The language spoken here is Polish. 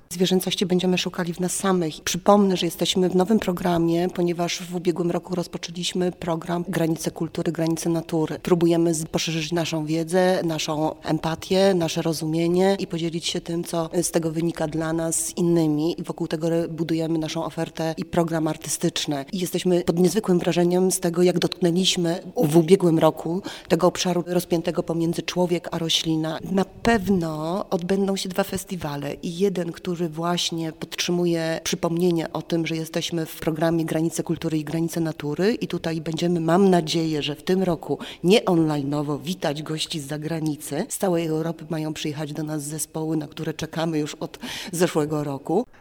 Zwierzęcości będziemy szukali w nas samych. Przypomnę, że jesteśmy w nowym programie, ponieważ w ubiegłym roku rozpoczęliśmy program Granice Kultury, Granice Natury. Próbujemy poszerzyć naszą wiedzę, naszą empatię, nasze rozumienie i podzielić się tym, co z tego wynika dla nas z innymi. I wokół tego budujemy naszą ofertę i program artystyczny. I jesteśmy pod niezwykłym wrażeniem z tego, jak dotknęliśmy w ubiegłym roku tego obszaru rozpiętego pomiędzy człowiek a roślina. Na pewno odbędą się 2 festiwale i jeden, który właśnie podtrzymuje przypomnienie o tym, że jesteśmy w programie Granice Kultury i Granice Natury i tutaj będziemy, mam nadzieję, że w tym roku nie online'owo witać gości z zagranicy. Z całej Europy mają przyjechać do nas zespoły, na które czekamy już od zeszłego roku.